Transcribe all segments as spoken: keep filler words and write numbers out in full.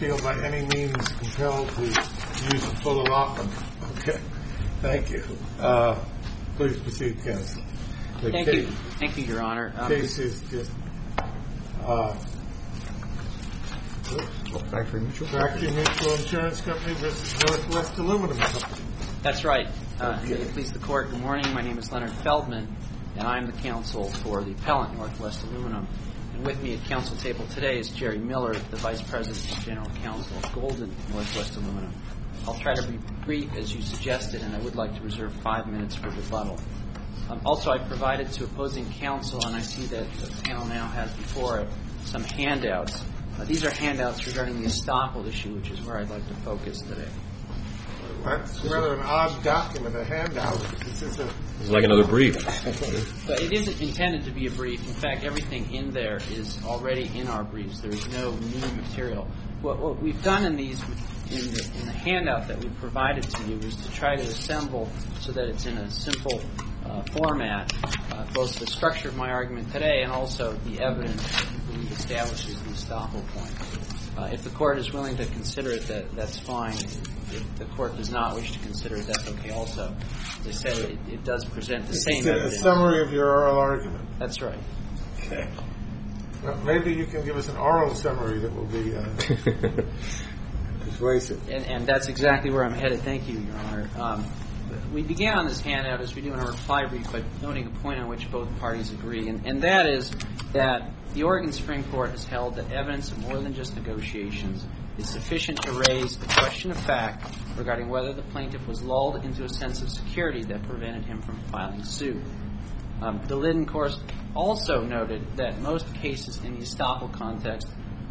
feel by any means compelled to use the full allotment. Okay. Thank you. Uh, please proceed, counsel. The Thank case, you. Thank you, Your Honor. The um, case is just uh, Factory Mutual. Factory Mutual Insurance Company versus Northwest Aluminum Company. That's right. Uh, may it please the Court, good morning. My name is Leonard Feldman, and I'm the counsel for the appellant, Northwest Aluminum. And with me at counsel table today is Jerry Miller, the Vice President and General Counsel of Golden Northwest Aluminum. I'll try to be brief, as you suggested, and I would like to reserve five minutes for rebuttal. Um, also, I provided to opposing counsel, and I see that the panel now has before it some handouts. Uh, these are handouts regarding the estoppel issue, which is where I'd like to focus today. That's rather an odd document, a handout. This is a It's like another brief. But it isn't intended to be a brief. In fact, everything in there is already in our briefs. There's no new material. What, what we've done in these, in the, in the handout that we provided to you, is to try to assemble so that it's in a simple uh, format, uh, both the structure of my argument today and also the evidence that we believe establishes the estoppel point. Uh, if the Court is willing to consider it, that, that's fine. If the Court does not wish to consider it, that's okay also. As I said, it, it does present the same evidence. A summary of your oral argument. That's right. Okay. Well, maybe you can give us an oral summary that will be uh, persuasive. And, and that's exactly where I'm headed. Thank you, Your Honor. Um, we began on this handout, as we do in our reply brief, by noting a point on which both parties agree, and, and that is that the Oregon Supreme Court has held that evidence of more than just negotiations is sufficient to raise the question of fact regarding whether the plaintiff was lulled into a sense of security that prevented him from filing suit. Um, the Liddon course also noted that most cases in the estoppel context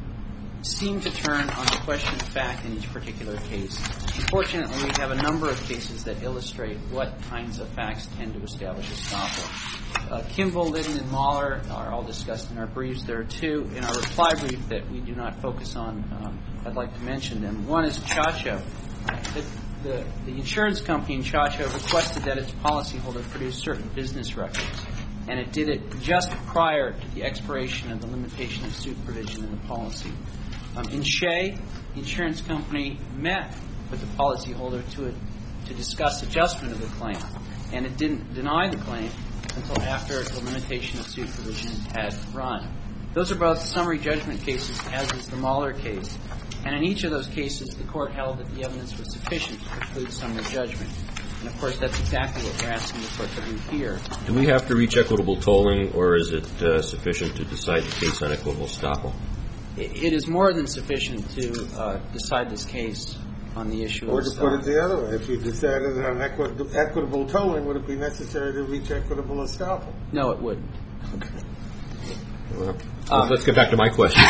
seem to turn on the question of fact in each particular case. Unfortunately, we have a number of cases that illustrate what kinds of facts tend to establish estoppel. Uh, Kimball, Liddon, and Mahler are all discussed in our briefs. There are two in our reply brief that we do not focus on. Um, I'd like to mention them. One is Chacho. The, the, the insurance company in Chacho requested that its policyholder produce certain business records, and it did it just prior to the expiration of the limitation of suit provision in the policy. Um, in Shea, the insurance company met with the policyholder to a, to discuss adjustment of the claim, and it didn't deny the claim until after the limitation of suit provision had run. Those are both summary judgment cases, as is the Mahler case. And in each of those cases, the Court held that the evidence was sufficient to preclude summary judgment. And, of course, that's exactly what we're asking the Court to do here. Do we have to reach equitable tolling, or is it uh, sufficient to decide the case on equitable estoppel? It is more than sufficient to uh, decide this case on the issue or of to estoppel. put it the other way, if you decided on equi- equitable tolling, would it be necessary to reach equitable estoppel? No, it wouldn't. Okay. Well, um, let's get back to my question.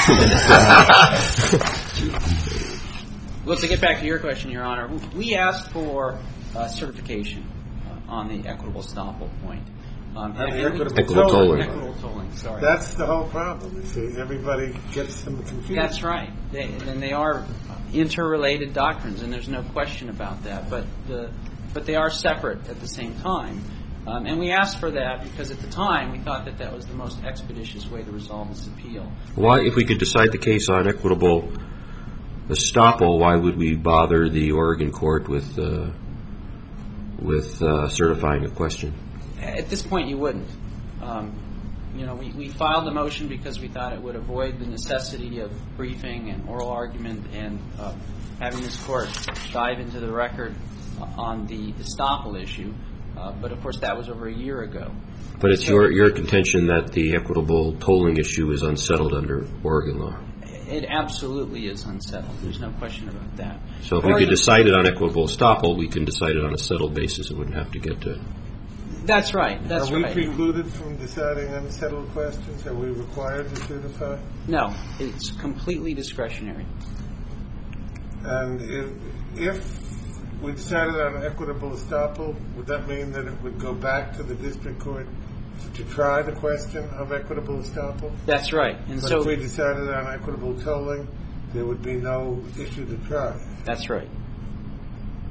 Well, to get back to your question, Your Honor, we asked for uh, certification uh, on the equitable estoppel point. Um, and equitable, equitable tolling. Equitable tolling, sorry. That's the whole problem, you see. Everybody gets them confused. That's right. They, and they are interrelated doctrines, and there's no question about that. But the but they are separate at the same time. Um, and we asked for that because at the time we thought that that was the most expeditious way to resolve this appeal. Why, if we could decide the case on equitable estoppel, why would we bother the Oregon court with uh, with uh, certifying a question? At this point, you wouldn't. Um, you know, we, we filed the motion because we thought it would avoid the necessity of briefing and oral argument and uh, having this court dive into the record on the estoppel issue. Uh, but, of course, that was over a year ago. But it's so, your your contention that the equitable tolling issue is unsettled under Oregon law. It absolutely is unsettled. There's no question about that. So if Oregon, we could decide it on equitable estoppel, we can decide it on a settled basis. It wouldn't have to get to... That's right. That's Are we right. precluded from deciding unsettled questions? Are we required to certify? No. It's completely discretionary. And if, if we decided on equitable estoppel, would that mean that it would go back to the district court to try the question of equitable estoppel? That's right. And but so if we decided on equitable tolling, there would be no issue to try. That's right.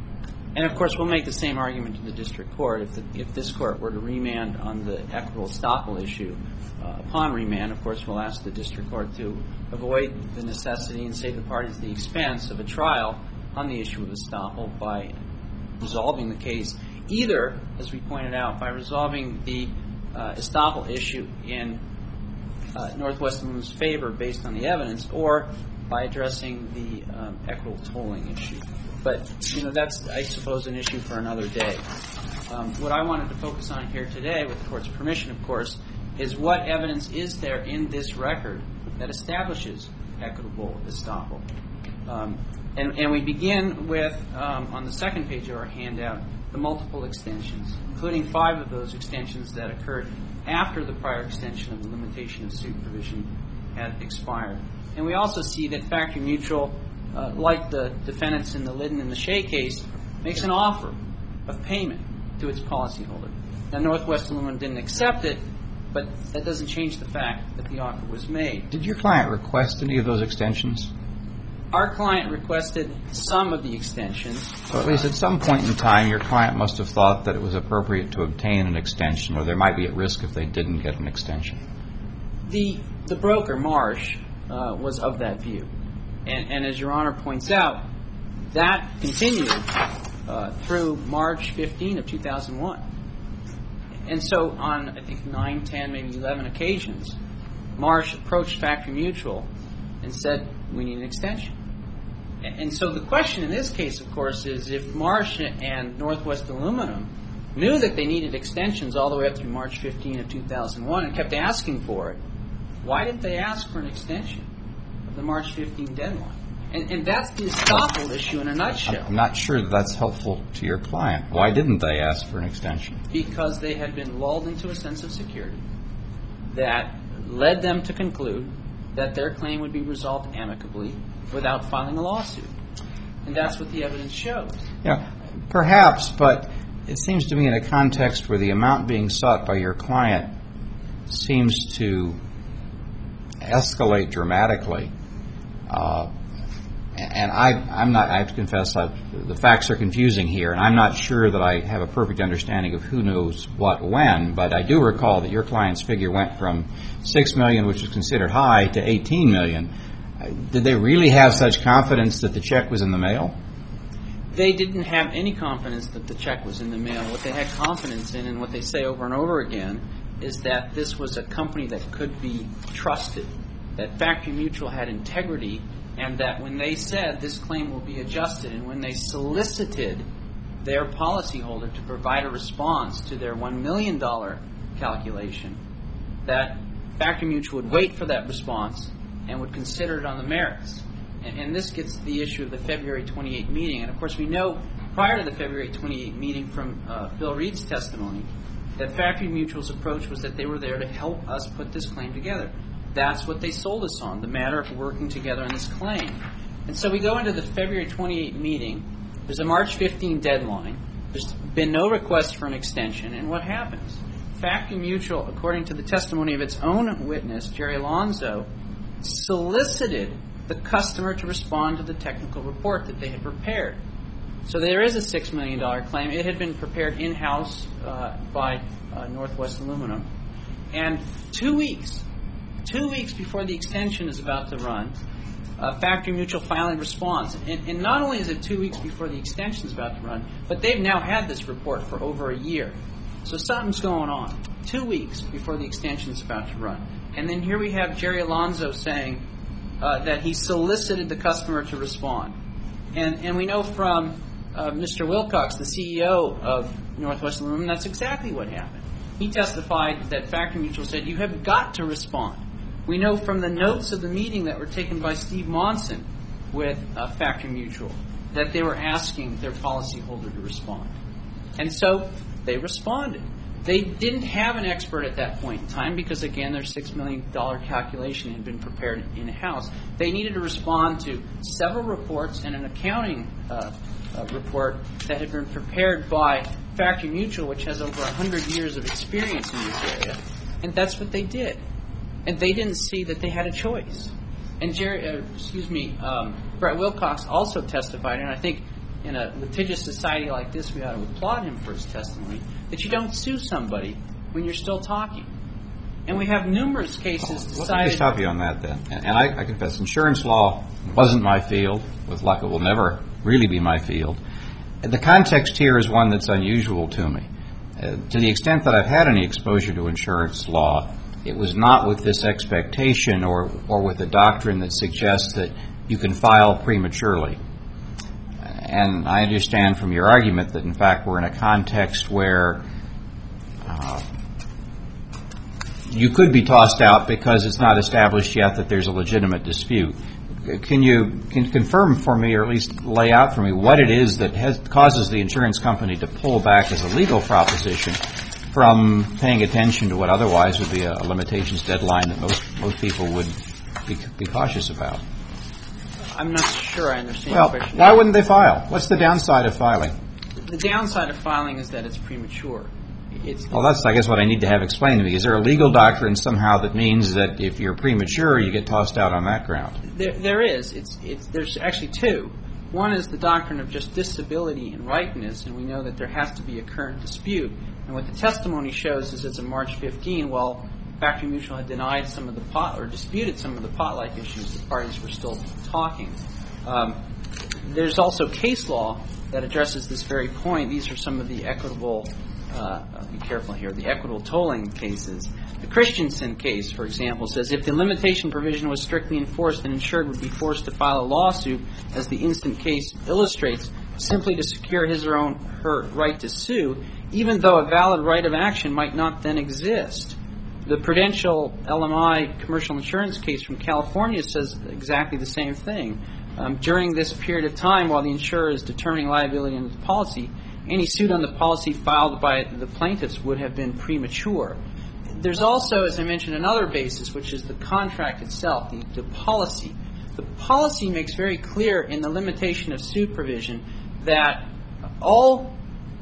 And, of course, we'll make the same argument to the district court. If, the, if this court were to remand on the equitable estoppel issue, uh, upon remand, of course, we'll ask the district court to avoid the necessity and save the parties the expense of a trial on the issue of estoppel by resolving the case, either, as we pointed out, by resolving the uh, estoppel issue in uh, Northwest Aluminum's favor based on the evidence, or by addressing the um, equitable tolling issue. But, you know, that's, I suppose, an issue for another day. Um, what I wanted to focus on here today, with the Court's permission, of course, is what evidence is there in this record that establishes equitable estoppel. Um, and, and we begin with, um, on the second page of our handout, the multiple extensions, including five of those extensions that occurred after the prior extension of the limitation of suit provision had expired. And we also see that Factory Mutual, uh, like the defendants in the Liddon and the Shea case, makes an offer of payment to its policyholder. Now, Northwest Aluminum didn't accept it, but that doesn't change the fact that the offer was made. Did your client request any of those extensions? Our client requested some of the extensions. So at least at some point in time, your client must have thought that it was appropriate to obtain an extension, or they might be at risk if they didn't get an extension. The the broker, Marsh, uh, was of that view. And, and as Your Honor points out, that continued uh, through March fifteenth of two thousand one. And so on, I think, nine, ten, maybe eleven occasions, Marsh approached Factory Mutual and said, we need an extension. And so the question in this case, of course, is if Marsh and Northwest Aluminum knew that they needed extensions all the way up through March fifteenth of two thousand one and kept asking for it, why didn't they ask for an extension of the March fifteenth deadline? And, and that's the estoppel issue in a nutshell. I'm not sure that that's helpful to your client. Why didn't they ask for an extension? Because they had been lulled into a sense of security that led them to conclude that their claim would be resolved amicably without filing a lawsuit. And that's what the evidence shows. Yeah, perhaps, but it seems to me in a context where the amount being sought by your client seems to escalate dramatically. Uh, and I, I'm not, I have to confess, I've, the facts are confusing here, and I'm not sure that I have a perfect understanding of who knows what when, but I do recall that your client's figure went from six million dollars, which was considered high, to eighteen million dollars. Did they really have such confidence that the check was in the mail? They didn't have any confidence that the check was in the mail. What they had confidence in, and what they say over and over again, is that this was a company that could be trusted, that Factory Mutual had integrity, and that when they said this claim will be adjusted, and when they solicited their policyholder to provide a response to their one million dollars calculation, that Factory Mutual would wait for that response and would consider it on the merits. And, and this gets to the issue of the February twenty-eighth meeting. And, of course, we know prior to the February twenty-eighth meeting from uh, Bill Reed's testimony that Factory Mutual's approach was that they were there to help us put this claim together. That's what they sold us on, the matter of working together on this claim. And so we go into the February twenty-eighth meeting. There's a March fifteenth deadline. There's been no request for an extension. And what happens? Factory Mutual, according to the testimony of its own witness, Jerry Alonzo, solicited the customer to respond to the technical report that they had prepared. So there is a six million dollars claim. It had been prepared in-house uh, by uh, Northwest Aluminum. And two weeks, two weeks before the extension is about to run, uh, Factory Mutual finally responds. And, and not only is it two weeks before the extension is about to run, but they've now had this report for over a year. So something's going on. Two weeks before the extension is about to run. And then here we have Jerry Alonzo saying uh, that he solicited the customer to respond. And and we know from uh, Mister Wilcox, the C E O of Northwest Aluminum, that's exactly what happened. He testified that Factory Mutual said, you have got to respond. We know from the notes of the meeting that were taken by Steve Monson with uh, Factory Mutual that they were asking their policyholder to respond. And so they responded. They didn't have an expert at that point in time because, again, their six million dollars calculation had been prepared in-house. They needed to respond to several reports and an accounting uh, uh, report that had been prepared by Factory Mutual, which has over one hundred years of experience in this area. And that's what they did. And they didn't see that they had a choice. And Jerry, uh, excuse me, um, Brett Wilcox also testified, and I think in a litigious society like this, we ought to applaud him for his testimony, that you don't sue somebody when you're still talking. And we have numerous cases decided... Let me stop you on that then. And I, I confess, insurance law wasn't my field. With luck, it will never really be my field. The context here is one that's unusual to me. Uh, to the extent that I've had any exposure to insurance law, it was not with this expectation or, or with a doctrine that suggests that you can file prematurely. And I understand from your argument that, in fact, we're in a context where uh, you could be tossed out because it's not established yet that there's a legitimate dispute. Can you can confirm for me, or at least lay out for me, what it is that has, causes the insurance company to pull back as a legal proposition from paying attention to what otherwise would be a limitations deadline that most most people would be, be cautious about? I'm not sure I understand well, the question. Why wouldn't they file? What's the downside of filing? The downside of filing is that it's premature. It's, well, that's, I guess, what I need to have explained to me. Is there a legal doctrine somehow that means that if you're premature, you get tossed out on that ground? There, there is. It's, it's, there's actually two. One is the doctrine of just disability and ripeness, and we know that there has to be a current dispute. And what the testimony shows is as of March fifteenth, while Factory Mutual had denied some of the pot or disputed some of the pot-like issues, the parties were still talking. Um, there's also case law that addresses this very point. These are some of the equitable, uh, be careful here, the equitable tolling cases. The Christensen case, for example, says if the limitation provision was strictly enforced, an insured would be forced to file a lawsuit, as the instant case illustrates, simply to secure his or own her right to sue, even though a valid right of action might not then exist. The Prudential L M I commercial insurance case from California says exactly the same thing. Um, during this period of time, while the insurer is determining liability under the policy, any suit on the policy filed by the plaintiffs would have been premature. There's also, as I mentioned, another basis, which is the contract itself, the, the policy. The policy makes very clear in the limitation of suit provision that all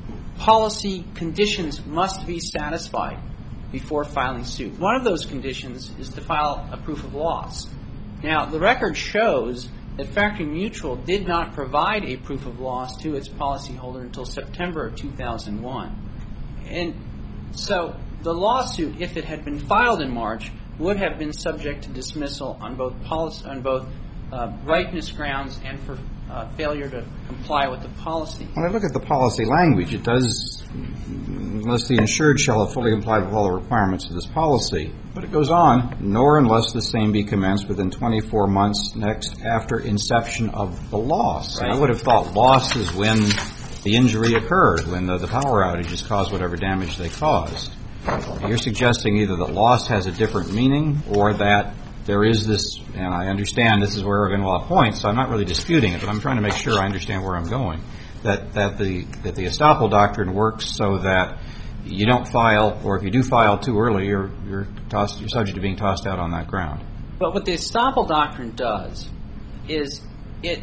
policy conditions must be satisfied before filing suit. One of those conditions is to file a proof of loss. Now, the record shows that Factory Mutual did not provide a proof of loss to its policyholder until September of two thousand one. And so the lawsuit, if it had been filed in March, would have been subject to dismissal on both policy, on both uh, ripeness grounds and for uh, failure to comply with the policy. When I look at the policy language, it does, unless the insured shall have fully complied with all the requirements of this policy. But it goes on, nor unless the same be commenced within twenty-four months next after inception of the loss. Right. And I would have thought loss is when the injury occurred, when the, the power outages caused whatever damage they caused. You're suggesting either that loss has a different meaning or that there is this, and I understand this is where Oregon law points, so I'm not really disputing it, but I'm trying to make sure I understand where I'm going. That that the that the estoppel doctrine works so that you don't file, or if you do file too early, you're you're tossed, you're subject to being tossed out on that ground. But what the estoppel doctrine does is it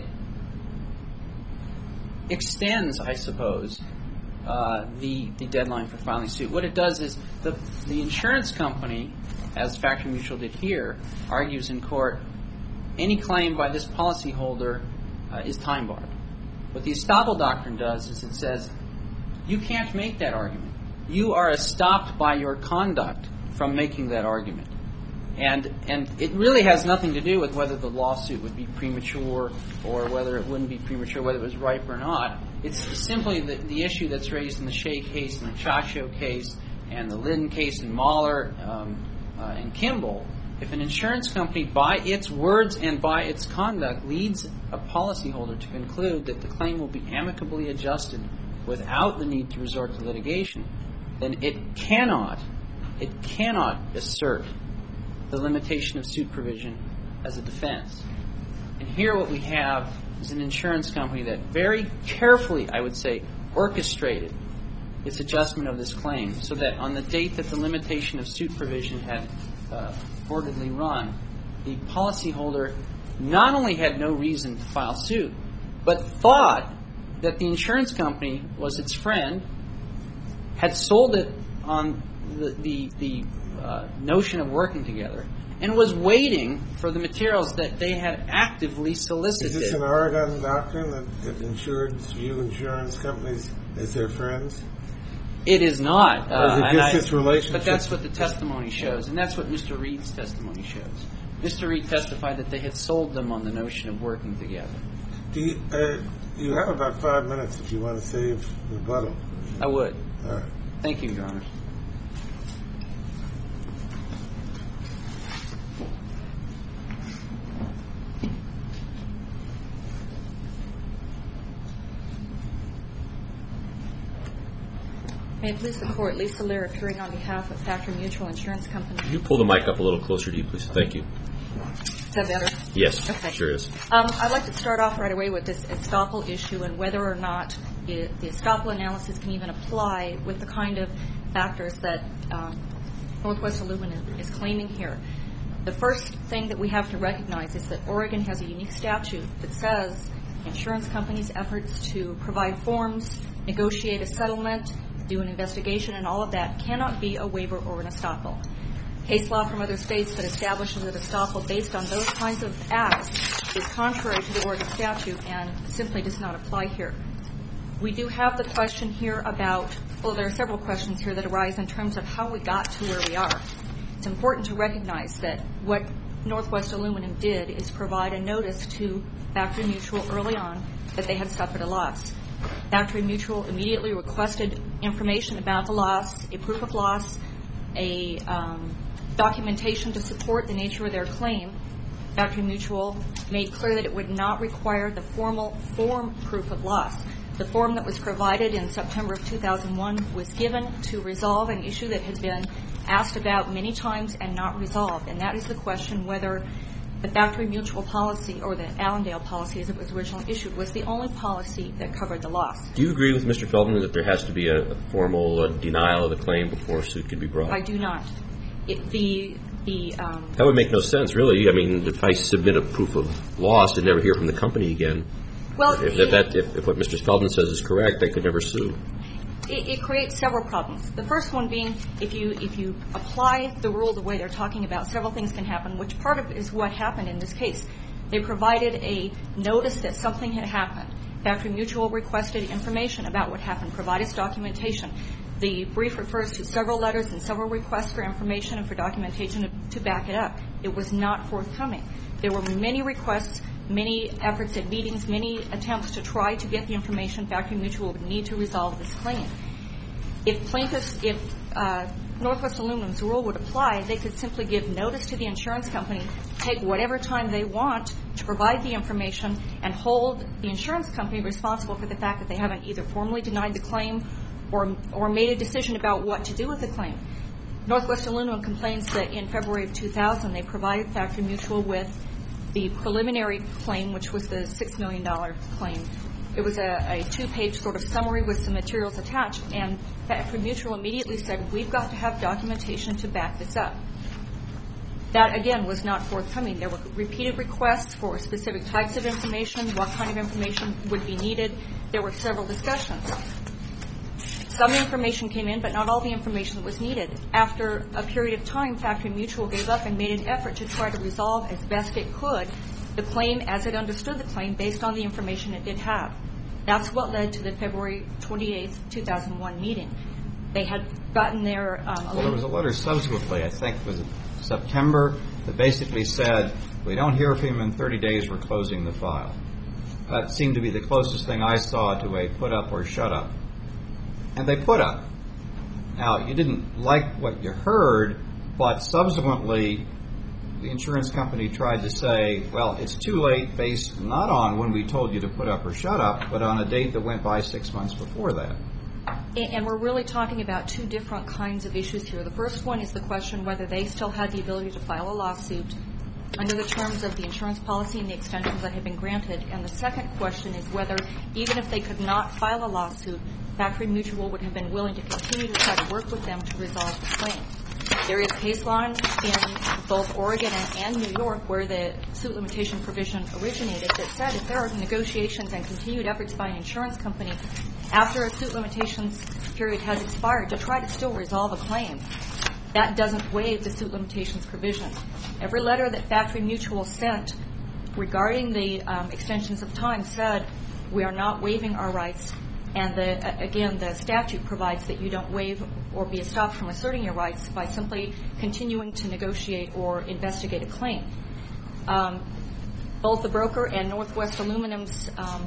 extends, I suppose, uh, the the deadline for filing suit. What it does is the the insurance company, as Factory Mutual did here, argues in court any claim by this policyholder uh, is time barred. What the estoppel doctrine does is it says you can't make that argument. You are stopped by your conduct from making that argument. And and it really has nothing to do with whether the lawsuit would be premature or whether it wouldn't be premature, whether it was ripe or not. It's simply the, the issue that's raised in the Shea case and the Chacho case and the Lydon case and Mahler um, uh, and Kimball. If an insurance company, by its words and by its conduct, leads a policyholder to conclude that the claim will be amicably adjusted without the need to resort to litigation, then it cannot, it cannot assert the limitation of suit provision as a defense. And here what we have is an insurance company that very carefully, I would say, orchestrated its adjustment of this claim so that on the date that the limitation of suit provision had uh, reportedly run, the policyholder not only had no reason to file suit, but thought that the insurance company was its friend, had sold it on the the, the uh, notion of working together, and was waiting for the materials that they had actively solicited. Is this an Oregon doctrine that, that insureds view insurance companies as their friends? It is not. Or is it Uh, just and I- this relationship? But that's what the testimony shows, and that's what Mister Reed's testimony shows. Mister Reed testified that they had sold them on the notion of working together. Do you, uh, you have about five minutes if you want to save rebuttal. I would. All right. Thank you, Your Honor. May it please the Court, Lisa Lear appearing on behalf of Factory Mutual Insurance Company. Can you pull the mic up a little closer to you, please? Thank you. Is that better? Yes, Okay. sure is. Um, I'd like to start off right away with this estoppel issue and whether or not it, the estoppel analysis can even apply with the kind of factors that um, Northwest Aluminum is claiming here. The first thing that we have to recognize is that Oregon has a unique statute that says insurance companies' efforts to provide forms, negotiate a settlement, do an investigation, and all of that cannot be a waiver or an estoppel. Case law from other states that establishes that estoppel based on those kinds of acts is contrary to the Oregon statute and simply does not apply here. We do have the question here about, well, there are several questions here that arise in terms of how we got to where we are. It's important to recognize that what Northwest Aluminum did is provide a notice to Factory Mutual early on that they had suffered a loss. Factory Mutual immediately requested information about the loss, a proof of loss, a um, documentation to support the nature of their claim. Factory Mutual made clear that it would not require the formal form proof of loss. The form that was provided in September of two thousand one was given to resolve an issue that had been asked about many times and not resolved, and that is the question whether the Factory Mutual policy, or the Allendale policy as it was originally issued, was the only policy that covered the loss. Do you agree with Mister Feldman that there has to be a, a formal uh, denial of the claim before a suit can be brought? I do not. It, the the um, That would make no sense, really. I mean, if I submit a proof of loss and never hear from the company again, well, if, if, that, if, if what Mister Feldman says is correct, I could never sue. It, it creates several problems. The first one being, if you if you apply the rule the way they're talking about, several things can happen, which part of it is what happened in this case. They provided a notice that something had happened. Factory Mutual requested information about what happened, provided documentation. The brief refers to several letters and several requests for information and for documentation to, to back it up. It was not forthcoming. There were many requests, many efforts at meetings, many attempts to try to get the information Factory Mutual would need to resolve this claim. If plaintiffs, if uh, Northwest Aluminum's rule would apply, they could simply give notice to the insurance company, take whatever time they want to provide the information, and hold the insurance company responsible for the fact that they haven't either formally denied the claim or or made a decision about what to do with the claim. Northwest Aluminum complains that in February of two thousand they provided Factory Mutual with the preliminary claim, which was the six million dollars claim. It was a, a two-page sort of summary with some materials attached, and Factory Mutual immediately said, we've got to have documentation to back this up. That, again, was not forthcoming. There were repeated requests for specific types of information, what kind of information would be needed. There were several discussions. Some information came in, but not all the information was needed. After a period of time, Factory Mutual gave up and made an effort to try to resolve as best it could the claim as it understood the claim based on the information it did have. That's what led to the February twenty-eighth, two thousand one meeting. They had gotten their... Um, well, there was a letter subsequently, I think, was it September, that basically said, we don't hear from him in thirty days, we're closing the file. That seemed to be the closest thing I saw to a put up or shut up. And they put up. Now, you didn't like what you heard, but subsequently the insurance company tried to say, well, it's too late based not on when we told you to put up or shut up, but on a date that went by six months before that. And we're really talking about two different kinds of issues here. The first one is the question whether they still had the ability to file a lawsuit under the terms of the insurance policy and the extensions that had been granted. And the second question is whether, even if they could not file a lawsuit, Factory Mutual would have been willing to continue to try to work with them to resolve the claim. There is case law in both Oregon and New York where the suit limitation provision originated that said if there are negotiations and continued efforts by an insurance company after a suit limitations period has expired to try to still resolve a claim, that doesn't waive the suit limitations provision. Every letter that Factory Mutual sent regarding the um, extensions of time said we are not waiving our rights, and the, again, the statute provides that you don't waive or be stopped from asserting your rights by simply continuing to negotiate or investigate a claim. Um, both the broker and Northwest Aluminum's um,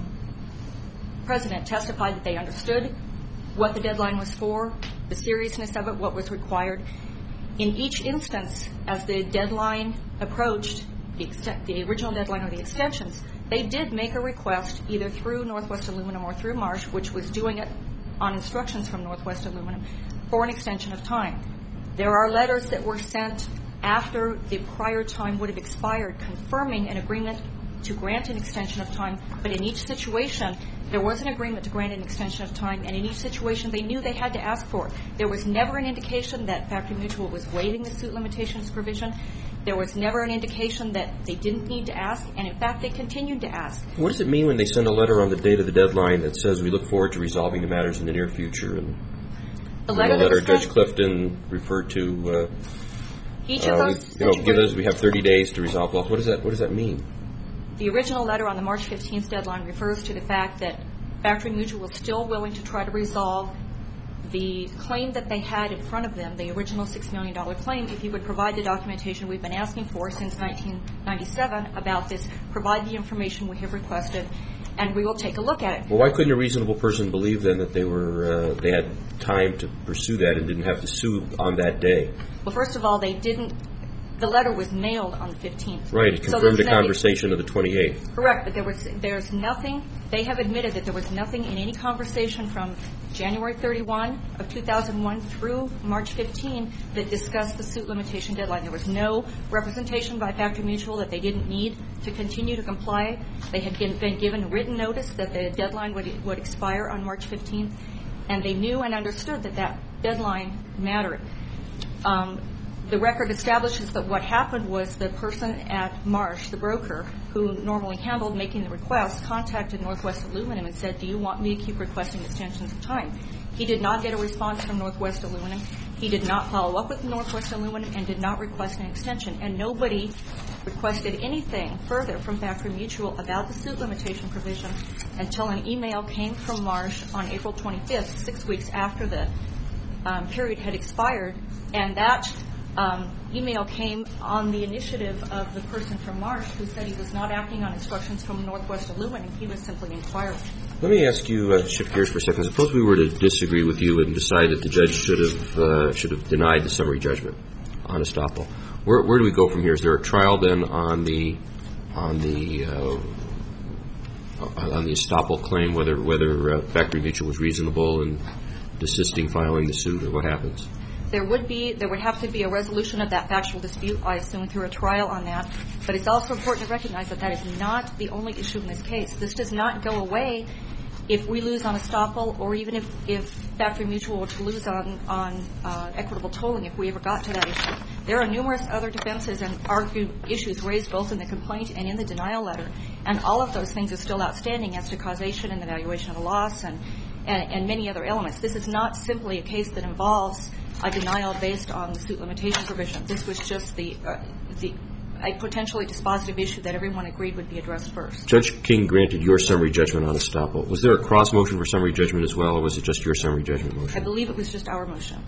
president testified that they understood what the deadline was for, the seriousness of it, what was required. In each instance, as the deadline approached, the, ext- the original deadline or the extensions, they did make a request either through Northwest Aluminum or through Marsh, which was doing it on instructions from Northwest Aluminum, for an extension of time. There are letters that were sent after the prior time would have expired confirming an agreement to grant an extension of time, but in each situation there was an agreement to grant an extension of time, and in each situation they knew they had to ask for it. There was never an indication that Factory Mutual was waiving the suit limitations provision. There was never an indication that they didn't need to ask, and in fact they continued to ask. What does it mean when they send a letter on the date of the deadline that says we look forward to resolving the matters in the near future? And the letter, the letter that was Judge Clifton referred to, uh, each of uh, those we, you know, give us, we have thirty days to resolve loss. What does that, what does that mean? The original letter on the March fifteenth deadline refers to the fact that Factory Mutual was still willing to try to resolve the claim that they had in front of them, the original six million dollars claim, if you would provide the documentation we've been asking for since nineteen ninety-seven about this, provide the information we have requested, and we will take a look at it. Well, why couldn't a reasonable person believe then that they were uh, they had time to pursue that and didn't have to sue on that day? Well, first of all, they didn't. The letter was mailed on the fifteenth. Right. It confirmed so the conversation of the twenty-eighth. Correct, but there was there's nothing. They have admitted that there was nothing in any conversation from January thirty-first of two thousand one through March fifteenth that discussed the suit limitation deadline. There was no representation by Factory Mutual that they didn't need to continue to comply. They had been, been given written notice that the deadline would, would expire on March fifteenth, and they knew and understood that that deadline mattered. Um, The record establishes that what happened was the person at Marsh, the broker, who normally handled making the request, contacted Northwest Aluminum and said, do you want me to keep requesting extensions of time? He did not get a response from Northwest Aluminum. He did not follow up with Northwest Aluminum and did not request an extension. And nobody requested anything further from Factory Mutual about the suit limitation provision until an email came from Marsh on April twenty-fifth, six weeks after the um, period had expired. And that Um, email came on the initiative of the person from Marsh who said he was not acting on instructions from Northwest Aluminum. He was simply inquiring. Let me ask you, uh, shift gears for a second. Suppose we were to disagree with you and decide that the judge should have uh, should have denied the summary judgment on estoppel. Where, where do we go from here? Is there a trial then on the on the uh, on the estoppel claim, whether whether uh, Factory Mutual was reasonable in desisting filing the suit, or what happens? There would be, there would have to be a resolution of that factual dispute, I assume, through a trial on that. But it's also important to recognize that that is not the only issue in this case. This does not go away if we lose on estoppel, or even if, if Factory Mutual were to lose on, on uh, equitable tolling, if we ever got to that issue. There are numerous other defenses and argued issues raised both in the complaint and in the denial letter, and all of those things are still outstanding as to causation and evaluation of the loss and, and, and many other elements. This is not simply a case that involves a denial based on the suit limitation provision. This was just the, uh, the a potentially dispositive issue that everyone agreed would be addressed first. Judge King granted your summary judgment on estoppel. Was there a cross motion for summary judgment as well, or was it just your summary judgment motion? I believe it was just our motion.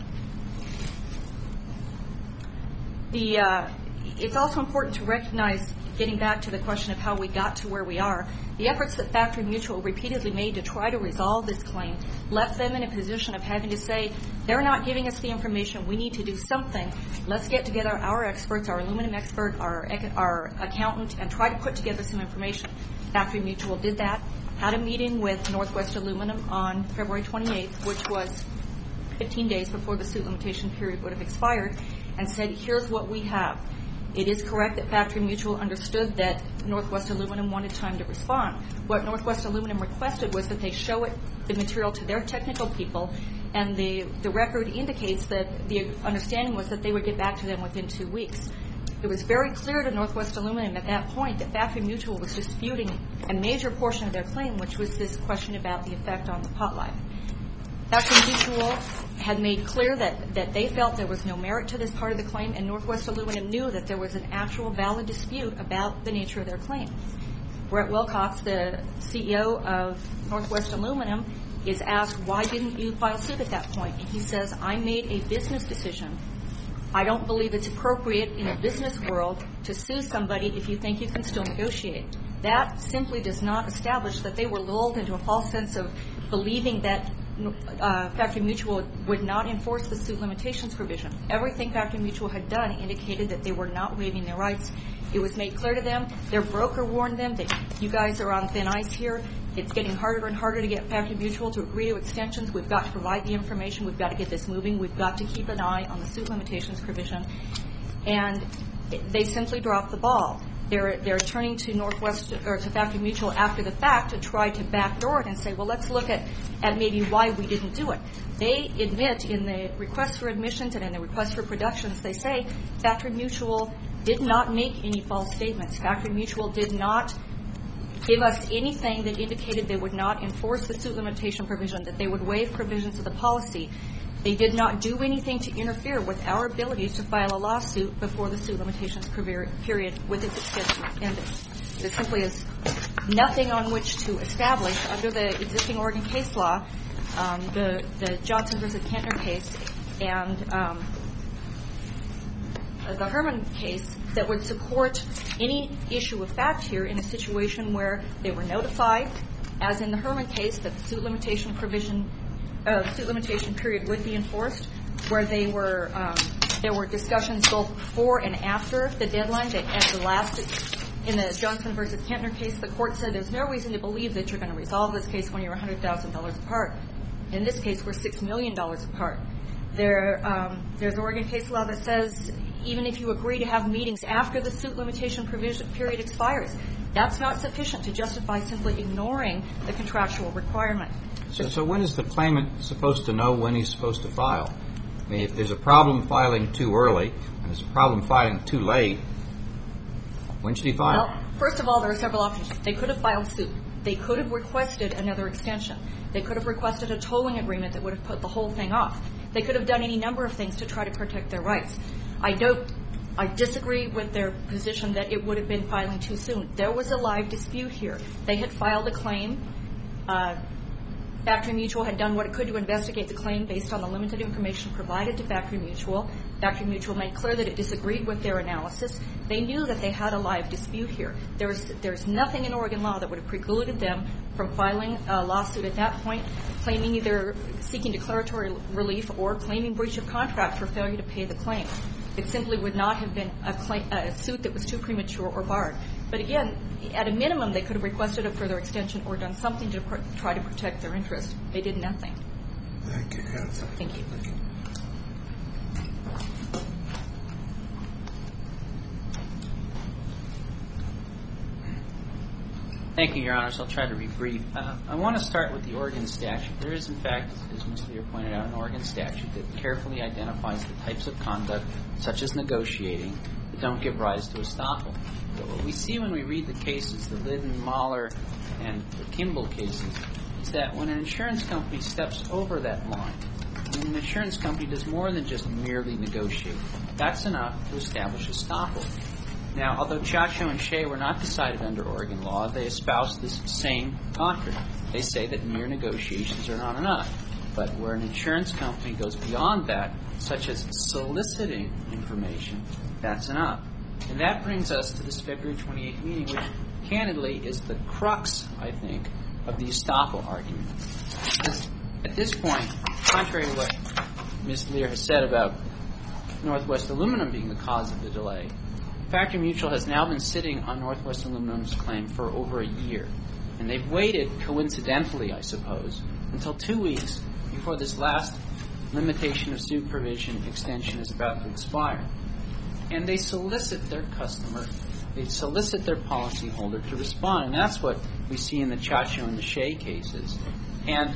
The uh, it's also important to recognize, getting back to the question of how we got to where we are, the efforts that Factory Mutual repeatedly made to try to resolve this claim left them in a position of having to say, they're not giving us the information, we need to do something. Let's get together our experts, our aluminum expert, our, our accountant, and try to put together some information. Factory Mutual did that, had a meeting with Northwest Aluminum on February twenty-eighth, which was fifteen days before the suit limitation period would have expired, and said, here's what we have. It is correct that Factory Mutual understood that Northwest Aluminum wanted time to respond. What Northwest Aluminum requested was that they show it, the material to their technical people, and the, the record indicates that the understanding was that they would get back to them within two weeks. It was very clear to Northwest Aluminum at that point that Factory Mutual was disputing a major portion of their claim, which was this question about the effect on the pot life. Factory Mutual had made clear that, that they felt there was no merit to this part of the claim, and Northwest Aluminum knew that there was an actual valid dispute about the nature of their claim. Brett Wilcox, the C E O of Northwest Aluminum, is asked, why didn't you file suit at that point? And he says, I made a business decision. I don't believe it's appropriate in a business world to sue somebody if you think you can still negotiate. That simply does not establish that they were lulled into a false sense of believing that uh, Factory Mutual would not enforce the suit limitations provision. Everything Factory Mutual had done indicated that they were not waiving their rights. It was made clear to them. Their broker warned them that you guys are on thin ice here. It's getting harder and harder to get Factory Mutual to agree to extensions. We've got to provide the information. We've got to get this moving. We've got to keep an eye on the suit limitations provision. And they simply dropped the ball. They're, they're turning to Northwest or to Factory Mutual after the fact to try to backdoor it and say, well, let's look at, at maybe why we didn't do it. They admit in the request for admissions and in the request for productions, they say Factory Mutual did not make any false statements. Factory Mutual did not give us anything that indicated they would not enforce the suit limitation provision, that they would waive provisions of the policy. They did not do anything to interfere with our abilities to file a lawsuit before the suit limitations period with its extension ended. There simply is nothing on which to establish under the existing Oregon case law, um, the, the Johnson versus Kentner case and um, the Herman case, that would support any issue of fact here in a situation where they were notified, as in the Herman case, that the suit limitation provision Uh, suit limitation period would be enforced, where they were um, there were discussions both before and after the deadline. That at the last, in the Johnson versus Kentner case, the court said there's no reason to believe that you're going to resolve this case when you're one hundred thousand dollars apart. In this case, we're six million dollars apart. There, um, there's Oregon case law that says even if you agree to have meetings after the suit limitation provision period expires, that's not sufficient to justify simply ignoring the contractual requirement. So, so when is the claimant supposed to know when he's supposed to file? I mean, if there's a problem filing too early and there's a problem filing too late, when should he file? Well, first of all, there are several options. They could have filed suit. They could have requested another extension. They could have requested a tolling agreement that would have put the whole thing off. They could have done any number of things to try to protect their rights. I don't I disagree with their position that it would have been filing too soon. There was a live dispute here. They had filed a claim. Uh, Factory Mutual had done what it could to investigate the claim based on the limited information provided to Factory Mutual. Factory Mutual made clear that it disagreed with their analysis. They knew that they had a live dispute here. There's, there's nothing in Oregon law that would have precluded them from filing a lawsuit at that point, claiming either seeking declaratory relief or claiming breach of contract for failure to pay the claim. It simply would not have been a, claim, a suit that was too premature or barred. But again, at a minimum, they could have requested a further extension or done something to pr- try to protect their interest. They did nothing. Thank you, counsel. Thank you. Thank you. Thank you, Your Honors. I'll try to be brief. Uh, I want to start with the Oregon statute. There is, in fact, as Miz Lear pointed out, an Oregon statute that carefully identifies the types of conduct, such as negotiating, that don't give rise to estoppel. But what we see when we read the cases, the Liddon, Mahler, and the Kimball cases, is that when an insurance company steps over that line, when an insurance company does more than just merely negotiate, that's enough to establish estoppel. Now, although Chacho and Shea were not decided under Oregon law, they espouse this same doctrine. They say that mere negotiations are not enough. But where an insurance company goes beyond that, such as soliciting information, that's enough. And that brings us to this February twenty-eighth meeting, which, candidly, is the crux, I think, of the estoppel argument. Because at this point, contrary to what Miz Lear has said about Northwest Aluminum being the cause of the delay, Factory Mutual has now been sitting on Northwest Aluminum's claim for over a year. And they've waited, coincidentally, I suppose, until two weeks before this last limitation of suit provision extension is about to expire. And they solicit their customer, they solicit their policyholder to respond. And that's what we see in the Chacho and the Shea cases. And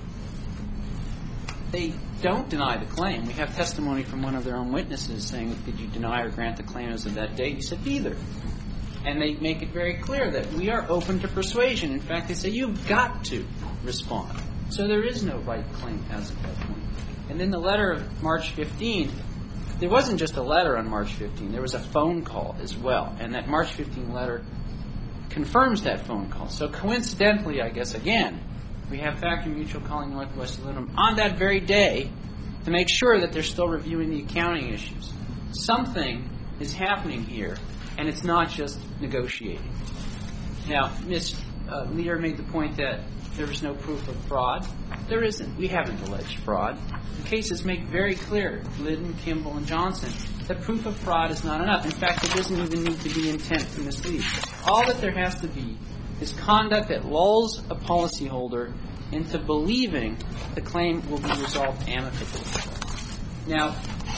they don't deny the claim. We have testimony from one of their own witnesses saying, did you deny or grant the claim as of that date? He said, neither. And they make it very clear that we are open to persuasion. In fact, they say, you've got to respond. So there is no right claim as of that point. And then the letter of March fifteenth, there wasn't just a letter on March fifteenth. There was a phone call as well. And that March fifteenth letter confirms that phone call. So coincidentally, I guess, again, we have Factory Mutual calling Northwest Aluminum on that very day to make sure that they're still reviewing the accounting issues. Something is happening here, and it's not just negotiating. Now, Miz Uh, Lear made the point that there was no proof of fraud. There isn't. We haven't alleged fraud. The cases make very clear, Glidden, Kimball, and Johnson, that proof of fraud is not enough. In fact, there doesn't even need to be intent to mislead. All that there has to be is conduct that lulls a policyholder into believing the claim will be resolved amicably. Now,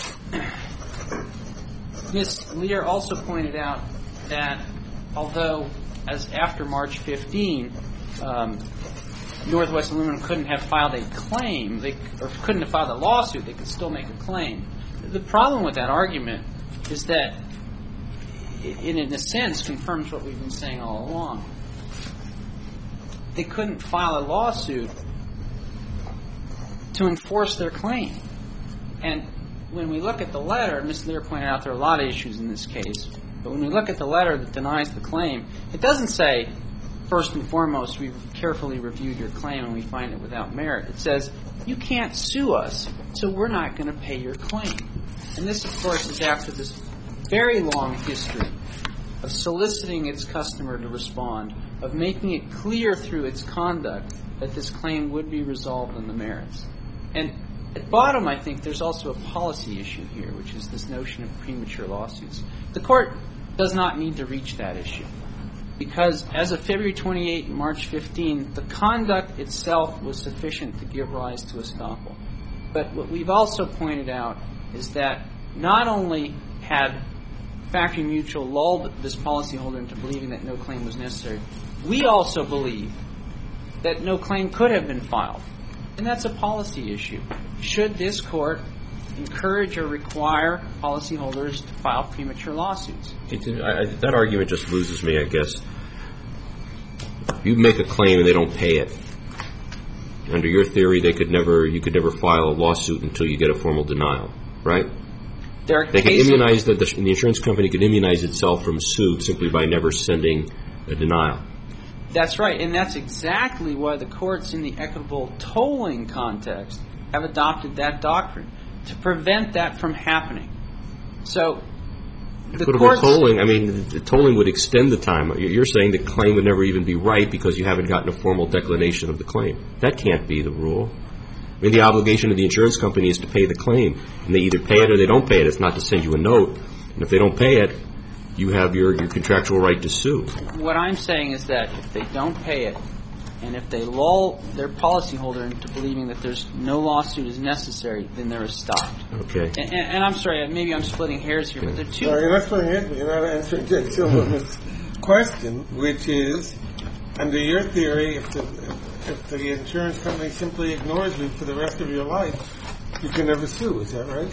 Miz Lear also pointed out that although as after March fifteenth, um, Northwest Aluminum couldn't have filed a claim, they, or couldn't have filed a lawsuit, they could still make a claim. The problem with that argument is that it, in a sense, confirms what we've been saying all along. They couldn't file a lawsuit to enforce their claim. And when we look at the letter, Miz Lear pointed out there are a lot of issues in this case, but when we look at the letter that denies the claim, it doesn't say, first and foremost, we've carefully reviewed your claim and we find it without merit. It says, you can't sue us, so we're not going to pay your claim. And this, of course, is after this very long history of soliciting its customer to respond, of making it clear through its conduct that this claim would be resolved on the merits. And at bottom, I think, there's also a policy issue here, which is this notion of premature lawsuits. The Court does not need to reach that issue because as of February twenty-eighth and March fifteenth, the conduct itself was sufficient to give rise to estoppel. But what we've also pointed out is that not only had Factory Mutual lulled this policyholder into believing that no claim was necessary, we also believe that no claim could have been filed. And that's a policy issue. Should this Court encourage or require policyholders to file premature lawsuits? It, I, that argument just loses me, I guess. You make a claim and they don't pay it. Under your theory, they could never, you could never file a lawsuit until you get a formal denial, right? There are they can cases, immunize the, the, the insurance company can immunize itself from suit simply by never sending a denial. That's right, and that's exactly why the courts in the equitable tolling context have adopted that doctrine, to prevent that from happening. So the equitable courts, tolling, I mean, the tolling would extend the time. You're saying the claim would never even be right because you haven't gotten a formal declination of the claim. That can't be the rule. I mean, the obligation of the insurance company is to pay the claim, and they either pay it or they don't pay it. It's not to send you a note. And if they don't pay it, you have your, your contractual right to sue. What I'm saying is that if they don't pay it, and if they lull their policyholder into believing that there's no lawsuit is necessary, then they're stopped. Okay. And, and, and I'm sorry, maybe I'm splitting hairs here, but there are two. Sorry, you're not splitting hairs, you're not answering Judge Silverman's question, which is, under your theory, if the, if the insurance company simply ignores you for the rest of your life, you can never sue. Is that right?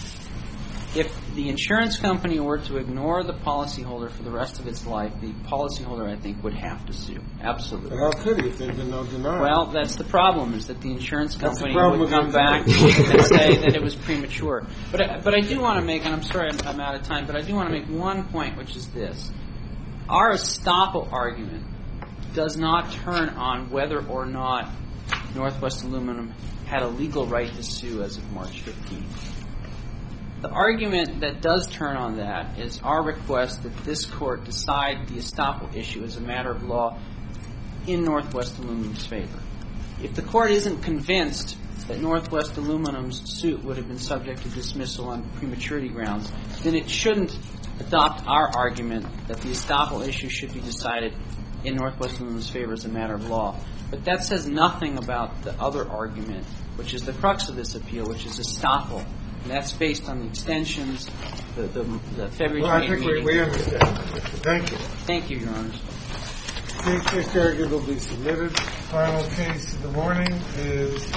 If the insurance company were to ignore the policyholder for the rest of its life, the policyholder, I think, would have to sue. Absolutely. But how could he if there's been no denial? Well, that's the problem, is that the insurance That's the company problem would with come your back theory. and say that it was premature. But I, but I do want to make, and I'm sorry I'm, I'm out of time, but I do want to make one point, which is this. Our estoppel argument does not turn on whether or not Northwest Aluminum had a legal right to sue as of March fifteenth. The argument that does turn on that is our request that this Court decide the estoppel issue as a matter of law in Northwest Aluminum's favor. If the Court isn't convinced that Northwest Aluminum's suit would have been subject to dismissal on prematurity grounds, then it shouldn't adopt our argument that the estoppel issue should be decided in Northwest Aluminum's favor as a matter of law. But that says nothing about the other argument, which is the crux of this appeal, which is estoppel. And that's based on the extensions, the, the, the February Well, I twenty-eighth think we, meeting. we understand. Thank you. Thank you, Your Honors. Case this argument will be submitted. Final case of the morning is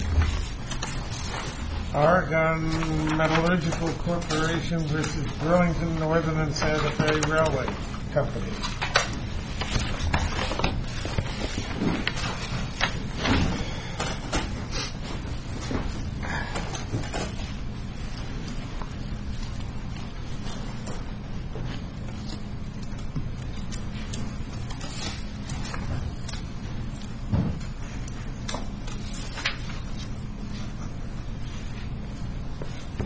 Argonne Metallurgical Corporation versus Burlington Northern and Santa Fe Railway Company.